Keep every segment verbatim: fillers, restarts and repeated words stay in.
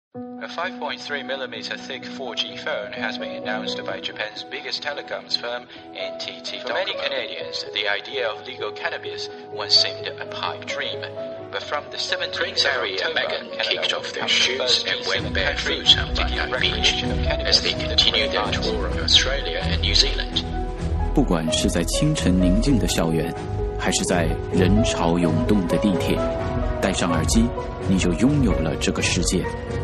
A five point three millimeter thick four G phone has been announced by Japan's biggest telecoms firm, N T T. For many Canadians, the idea of legal cannabis once seemed a pipe dream. But from the seventeenth Prince Harry and Meghan kicked off their shoes and went barefoot on Bondi Beach as they continued their tour of Australia and New Zealand. 不管是在清晨宁静的校园，还是在人潮涌动的地铁，戴上耳机，你就拥有了这个世界。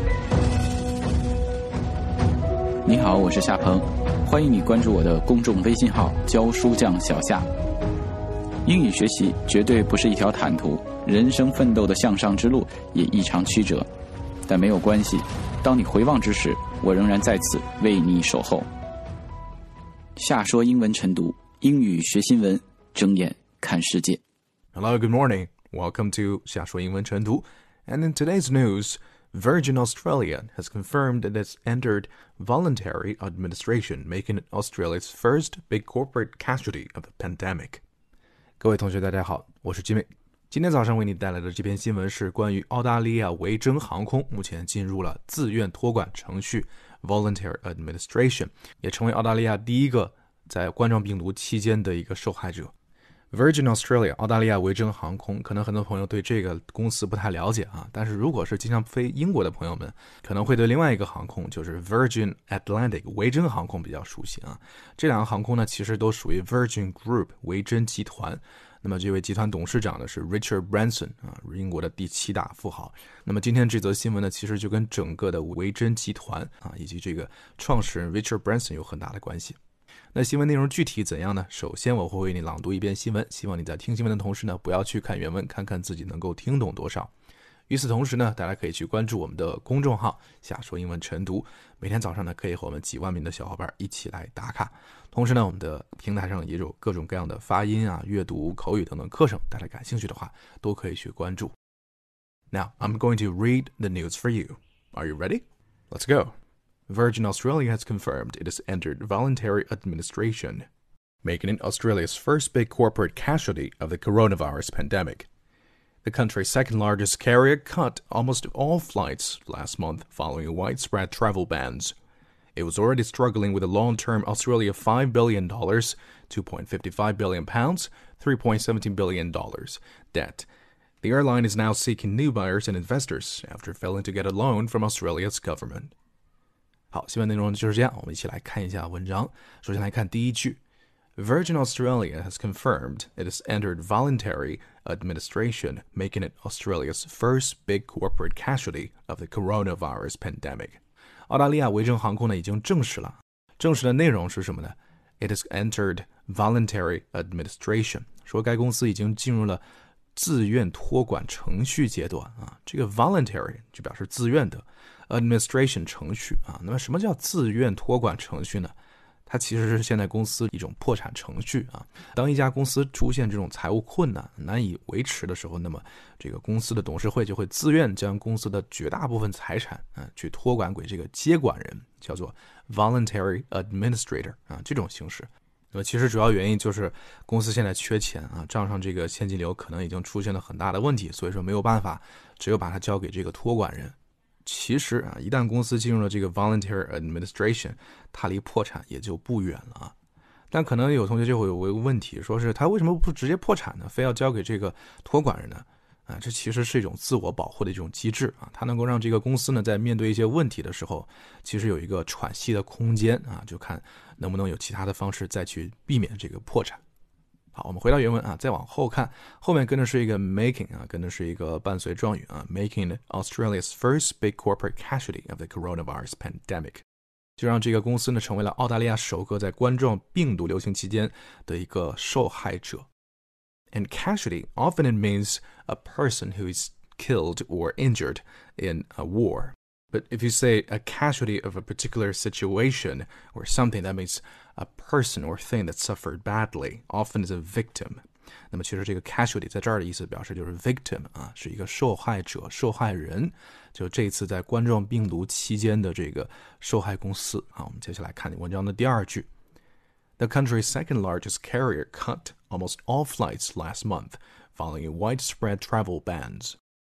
你好，我是夏鹏，欢迎你关注我的公众微信号教书匠小夏。英语学习绝对不是一条坦途，人生奋斗的向上之路也异常曲折，但没有关系，当你回望之时，我仍然在此为你守候。夏说英文晨读，英语学新闻，睁眼看世界。 Hello, good morning. Welcome to 夏说英文晨读. And in today's news, Virgin Australia has confirmed it has entered voluntary administration, making it Australia's first big corporate casualty of the pandemic. 各位同学大家好，我是金美。今天早上为你带来的这篇新闻是关于澳大利亚维珍航空目前进入了自愿托管程序 voluntary administration， 也成为澳大利亚第一个在冠状病毒期间的一个受害者。Virgin Australia 澳大利亚维珍航空，可能很多朋友对这个公司不太了解啊，但是如果是经常飞英国的朋友们，可能会对另外一个航空就是 Virgin Atlantic 维珍航空比较熟悉啊。这两个航空呢，其实都属于 Virgin Group 维珍集团。那么这位集团董事长呢是 Richard Branson 啊，英国的第七大富豪。那么今天这则新闻呢，其实就跟整个的维珍集团啊，以及这个创始人 Richard Branson 有很大的关系。那新闻内容具体怎样呢？首先我会为你朗读一遍新闻，希望你在听新闻的同时呢，不要去看原文，看看自己能够听懂多少。与此同时呢，大家可以去关注我们的公众号夏说英文晨读，每天早上呢可以和我们几万名的小伙伴一起来打卡。同时呢，我们的平台上也有各种各样的发音啊、阅读、口语等等课程，大家感兴趣的话都可以去关注。Now, I'm going to read the news for you. Are you ready? Let's go.Virgin Australia has confirmed it has entered voluntary administration, making it Australia's first big corporate casualty of the coronavirus pandemic. The country's second-largest carrier cut almost all flights last month following widespread travel bans. It was already struggling with a long-term Australia five billion dollars, two point five five billion pounds, three point one seven billion dollars debt. The airline is now seeking new buyers and investors after failing to get a loan from Australia's government.好，新闻内容就是这样，我们一起来看一下文章。首先来看第一句 Virgin Australia has confirmed it has entered voluntary administration, making it Australia's first big corporate casualty of the coronavirus pandemic. 澳大利亚维珍航空呢已经证实了，证实的内容是什么呢？ It has entered voluntary administration， 说该公司已经进入了自愿托管程序阶段啊，这个 voluntary 就表示自愿的 administration 程序啊。那么什么叫自愿托管程序呢？它其实是现在公司一种破产程序啊。当一家公司出现这种财务困难难以维持的时候，那么这个公司的董事会就会自愿将公司的绝大部分财产啊去托管给这个接管人，叫做 voluntary administrator 啊，这种形式。那么其实主要原因就是公司现在缺钱啊，账上这个现金流可能已经出现了很大的问题，所以说没有办法，只有把它交给这个托管人。其实啊，一旦公司进入了这个 voluntary administration， 它离破产也就不远了啊。但可能有同学就会有一个问题，说是他为什么不直接破产呢？非要交给这个托管人呢？啊，这其实是一种自我保护的一种机制啊，它能够让这个公司呢在面对一些问题的时候，其实有一个喘息的空间啊，就看能不能有其他的方式再去避免这个破产。好，我们回到原文啊，再往后看，后面跟的是一个 making 啊，跟的是一个伴随状语啊 ，making Australia's first big corporate casualty of the coronavirus pandemic， 就让这个公司呢成为了澳大利亚首个在冠状病毒流行期间的一个受害者。And casualty often it means a person who is killed or injured in a war. But if you say a casualty of a particular situation or something, that means a person or thing that suffered badly, often is a victim. 那么其实这个 casualty 在这儿的意思表示就是 victim 啊，是一个受害者、受害人。就这次在冠状病毒期间的这个受害公司啊，我们接下来看文章的第二句。The country's second largest carrier cut almost all flights last month, following widespread travel bans.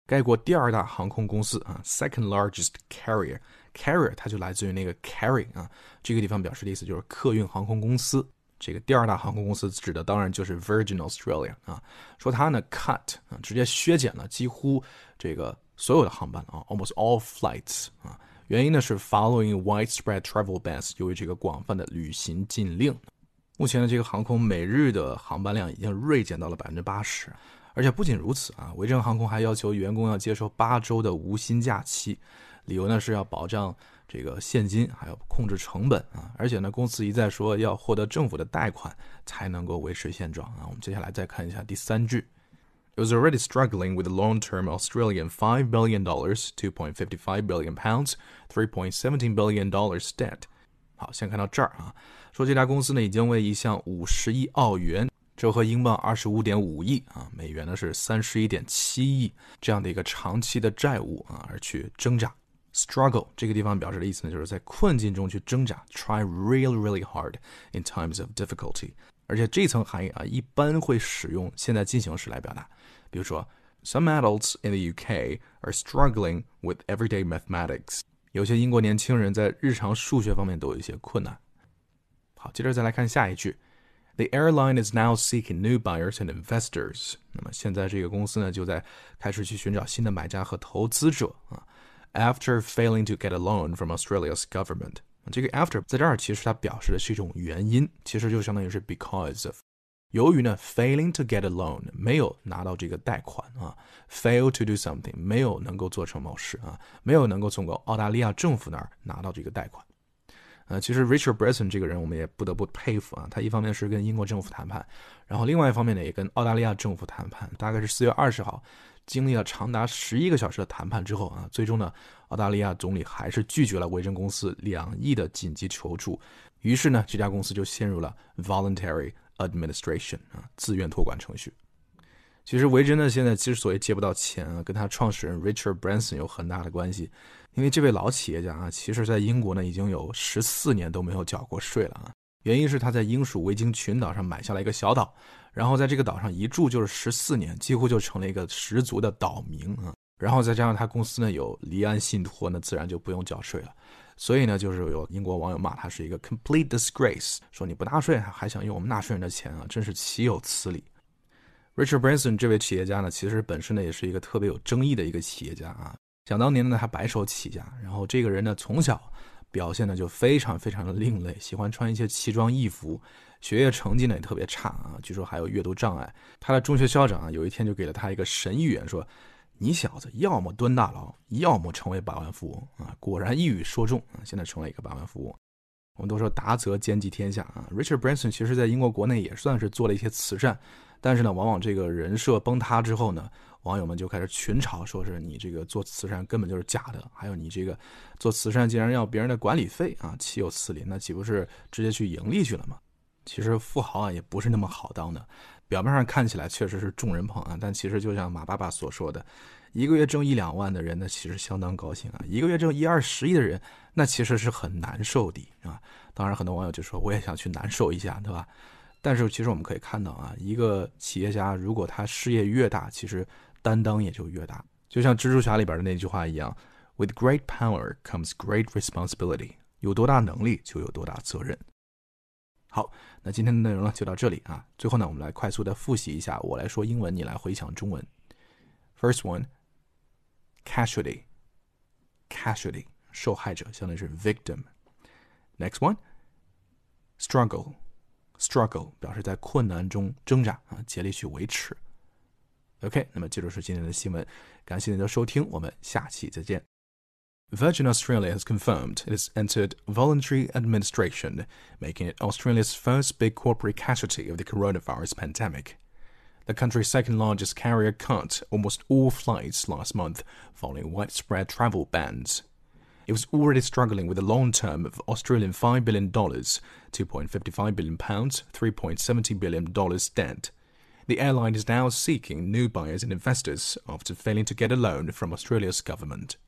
该国第二大航空公司啊 ，second largest carrier。carrier 它就来自于那个 carry 啊，这个地方表示的意思就是客运航空公司。这个第二大航空公司指的当然就是 Virgin Australia 啊，说它呢 cut 啊，直接削减了几乎这个所有的航班啊 ，almost all flights 啊。原因呢是 following widespread travel bans， 由于这个广泛的旅行禁令。目前的这个航空每日的航班量已经锐减到了 百分之八十， 而且不仅如此啊，维珍航空还要求员工要接受八周的无薪假期，理由呢是要保障这个现金，还有控制成本啊，而且呢，公司一再说要获得政府的贷款才能够维持现状啊。我们接下来再看一下第三句。It was already struggling with the long-term Australian five billion dollars, two point five five billion pounds, three point one seven billion dollars debt. 好，先看到这儿啊，说这家公司呢已经为一项五十亿澳元，折合英镑二十五点五亿啊，美元呢是三十一点七亿这样的一个长期的债务啊而去挣扎。Struggle 这个地方表示的意思呢，就是在困境中去挣扎 ，try really really hard in times of difficulty。而且这层含义啊，一般会使用现在进行时来表达。比如说 ，Some adults in the U K are struggling with everyday mathematics。有些英国年轻人在日常数学方面都有一些困难。好，接着再来看下一句。The airline is now seeking new buyers and investors。那么现在这个公司呢，就在开始去寻找新的买家和投资者啊。After failing to get a loan from Australia's government， 这个 after 在这儿其实它表示的是一种原因，其实就相当于是 because of。由于呢 failing to get a loan 没有拿到这个贷款啊 ，fail to do something 没有能够做成某事啊，没有能够从澳大利亚政府那儿拿到这个贷款。呃，其实 Richard Branson 这个人我们也不得不佩服啊，他一方面是跟英国政府谈判，然后另外一方面呢也跟澳大利亚政府谈判，大概是四月二十号。经历了长达十一个小时的谈判之后啊，最终呢，澳大利亚总理还是拒绝了维珍公司两亿的紧急求助，于是呢，这家公司就陷入了 voluntary administration 啊，自愿托管程序。其实维珍呢，现在之所以借不到钱啊，跟他创始人 Richard Branson 有很大的关系，因为这位老企业家啊，其实在英国呢已经有十四年都没有缴过税了啊。原因是他在英属维京群岛上买下了一个小岛，然后在这个岛上一住就是十四年，几乎就成了一个十足的岛民啊。然后再加上他公司呢有离岸信托，那自然就不用缴税了。所以呢，就是有英国网友骂他是一个 complete disgrace， 说你不纳税还想用我们纳税人的钱啊，真是岂有此理。Richard Branson 这位企业家呢，其实本身呢也是一个特别有争议的一个企业家啊。想当年呢，他白手起家，然后这个人呢从小表现的就非常非常的另类，喜欢穿一些奇装异服，学业成绩呢也特别差啊，据说还有阅读障碍。他的中学校长啊，有一天就给了他一个神预言，说你小子要么蹲大牢，要么成为百万富翁啊！果然一语说中啊，现在成了一个百万富翁。我们都说达则兼济天下啊 ，Richard Branson 其实在英国国内也算是做了一些慈善，但是呢，往往这个人设崩塌之后呢，网友们就开始群嘲，说是你这个做慈善根本就是假的，还有你这个做慈善竟然要别人的管理费啊，岂有此理？那岂不是直接去盈利去了吗？其实富豪啊也不是那么好当的，表面上看起来确实是众人捧啊，但其实就像马爸爸所说的，一个月挣一两万的人呢，其实相当高兴啊；一个月挣一二十亿的人，那其实是很难受的啊。当然，很多网友就说我也想去难受一下，对吧？但是其实我们可以看到啊，一个企业家如果他事业越大，其实担当也就越大。就像蜘蛛侠里边的那句话一样 ，With great power comes great responsibility。有多大能力就有多大责任。好，那今天的内容呢就到这里啊。最后呢，我们来快速的复习一下，我来说英文，你来回想中文。First one, casualty, casualty 受害者，相当于是 victim。Next one, struggle, struggle 表示在困难中挣扎啊，竭力去维持。OK， 那么这就是今天的新闻，感谢您的收听，我们下期再见。Virgin Australia has confirmed it has entered voluntary administration, making it Australia's first big corporate casualty of the coronavirus pandemic. The country's second-largest carrier cut almost all flights last month following widespread travel bans. It was already struggling with a loan term of Australian five billion dollars, two point five five billion pounds, three point one seven billion dollars debt. The airline is now seeking new buyers and investors after failing to get a loan from Australia's government.